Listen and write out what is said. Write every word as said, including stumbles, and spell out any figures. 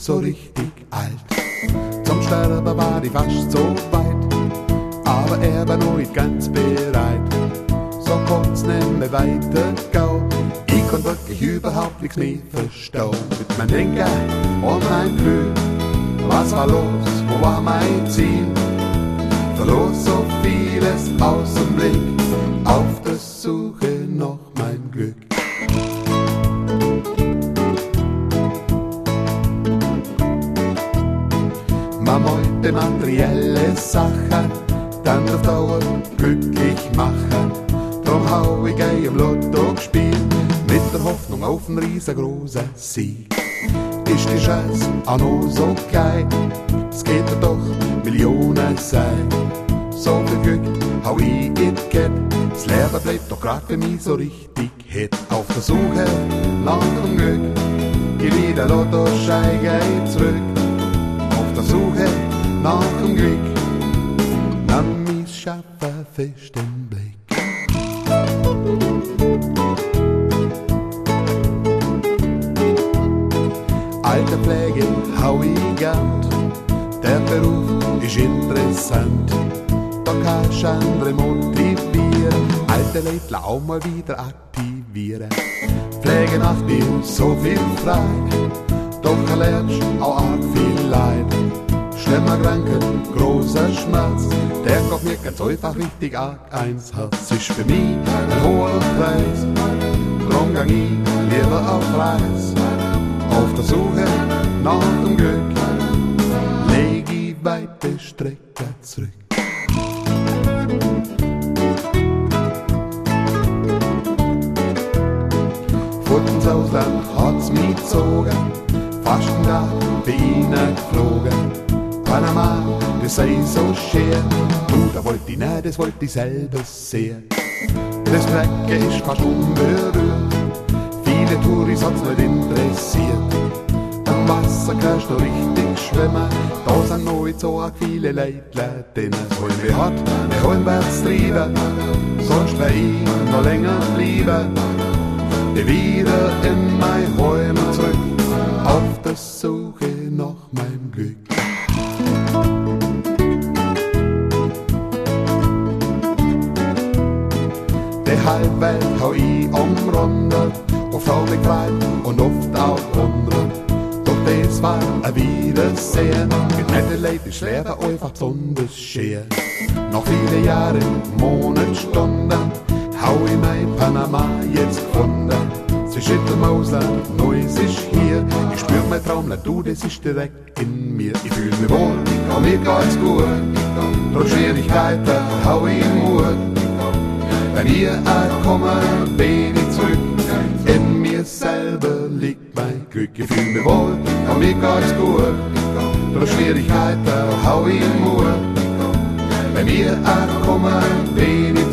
so richtig alt. Zum Sterben war ich fast so weit, aber er war noch nicht ganz bereit. So kommt's nicht mehr weiter, go. Ich kann wirklich überhaupt nichts mehr verstehen. Mit meinem Denker und mein Glück, was war los, wo war mein Ziel? Verlor so vieles aus dem Blick, auf der Suche nach mein Glück. Man wollte materielle Sachen, dann auf Dauer glücklich machen. Drum hau ich gleich im Lotto gespielt, mit der Hoffnung auf einen riesengroßen Sieg. Ist die Chance auch noch so klein, es geht ja doch Millionen sein. So viel Glück hau ich in Geld, das Leben bleibt doch grad für mich so richtig hit. Auf der Suche nach dem Glück, geh wieder Lottoschein, geh zurück. Auf der Suche nach dem Glück, nahm mich Schaffen fest im Blick. Alterpflege hau ich gern, der Beruf ist interessant. Da kannst du andere motivieren, alte Leute auch mal wieder aktivieren. Pflege macht dir so viel Freude, doch erlernst auch arg viel Leid. Schlimmer Kranken, großer Schmerz, der kommt mir ganz einfach richtig arg eins Herz. Ist für mich ein hoher Preis, drum gang ich lieber auf Reis. Auf der Suche nach dem Glück, leg ich weite Strecke zurück. Fort ins Ausland hat's mich gezogen, fast ein Tag bin ich geflogen. Panama, das sei so schön, du, da wollt ich nicht, das wollt ich selber sehen. Das Flecken ist fast unberührt, viele Touris hat's nicht interessiert. Am Wasser kannst du richtig schwimmen, da sind noch nicht so viele Leute drin. Wollen wir hart, wir wollen wärts treiben, sonst wär ich noch länger bleiben. Ich wieder in mein Heim zurück, auf der Suche nach meinem Glück. Die halbe Welt hau ich umrundet, oft hab ich Freude und oft auch Wunder. Doch das war ein Wiedersehen, mit netten Leuten ist Leben einfach besonders schön. Nach vielen Jahren, Monaten, Stunden, hau ich mein Panama jetzt gefunden. Sie schüttelt im Ausland, Neues ist hier. Ich spür mein Traum, du, das ist direkt in mir. Ich fühl mich wohl, und mir geht's gut. Trotz Schwierigkeiten hau ich Mut. Wenn ihr ankommen, bin ich zurück. In mir selber liegt mein Glück. Ich fühl mich wohl, und mir geht's gut. Trotz Schwierigkeiten hau ich Mut. Wenn ihr ankommen, bin ich